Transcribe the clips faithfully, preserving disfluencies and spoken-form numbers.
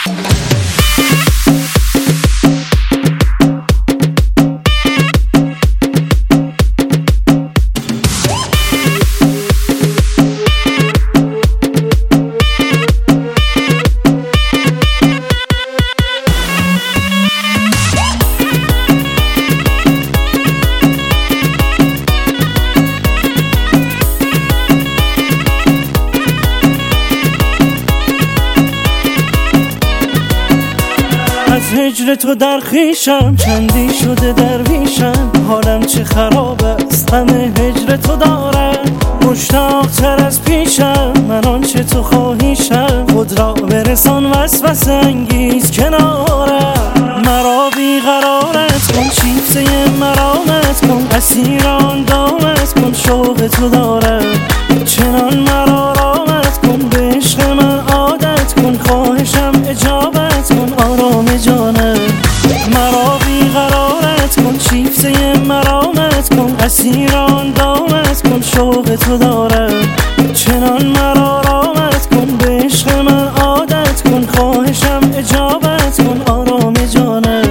هجر تو در خیشم چندی شده درویشم، حالم چه خراب است همه هجر تو دارم. مشتاق تر از پیشم من آنچه تو خواهیشم، خود را برسان وسوسه انگیز کنارم. مرا بیقرارت کن شیفته مرامت کن، اسیر آن دامت کن شوق تو دارم. چنان مرا رامت کن به عشق من عادت کن، خواهشم اجابت کن آرام جانم. مرا بیقرارت کن شیفته مرامت کن، اسیر آن دامت کن شوق تو دارم. چنان مرا رامت کن به عشق من عادت کن، خواهشم اجابت کن آرام جانم.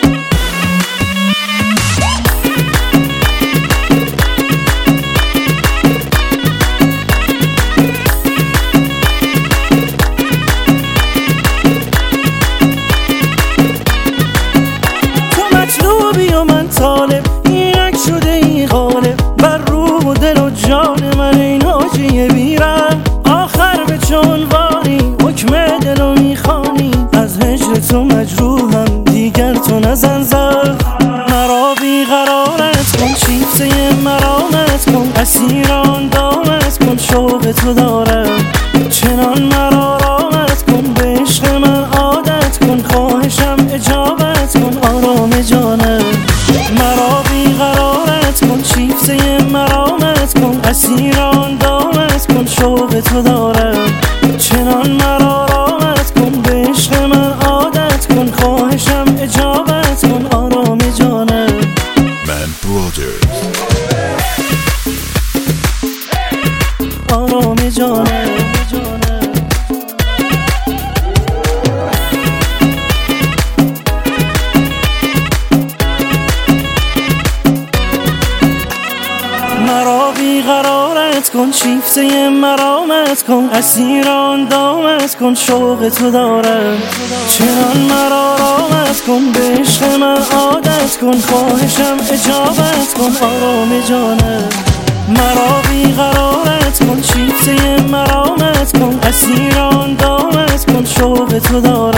و من طالب اینک شده ای غالب بر روح و دل و جان من، این حاجی بیرم آخر به چونوانی حکم دل و میخوانی. از هجر تو مجروحم دیگر تو نزن زخم. مرا بیقرارت کن شیفته مرامت کن، اسیر آن دامت کن شوق تو دارم. چنان مرا رامت کن به عشق من عادت کن، خواهشم اجابت کن آرام جانم. مرا بیقرارت کن شیفته مرامت کن، اسیر آن دامت کن شوق تو دارم. چنان مرا رامت کن به عشق من عادت کن، خواهشم اجابت کن آرام جانم. من برادرز آرام جانم. مرا بیقرارت کن شیفته مرامت کن، اسیر آن دامت کن شوق تو دارم. چنان مرا رامت کن به عشق من عادت کن، خواهشم اجابت کن آرام جانم. مرا بیقرارت کن شیفته مرامت کن، اسیر آن دامت کن شوق تو دارم.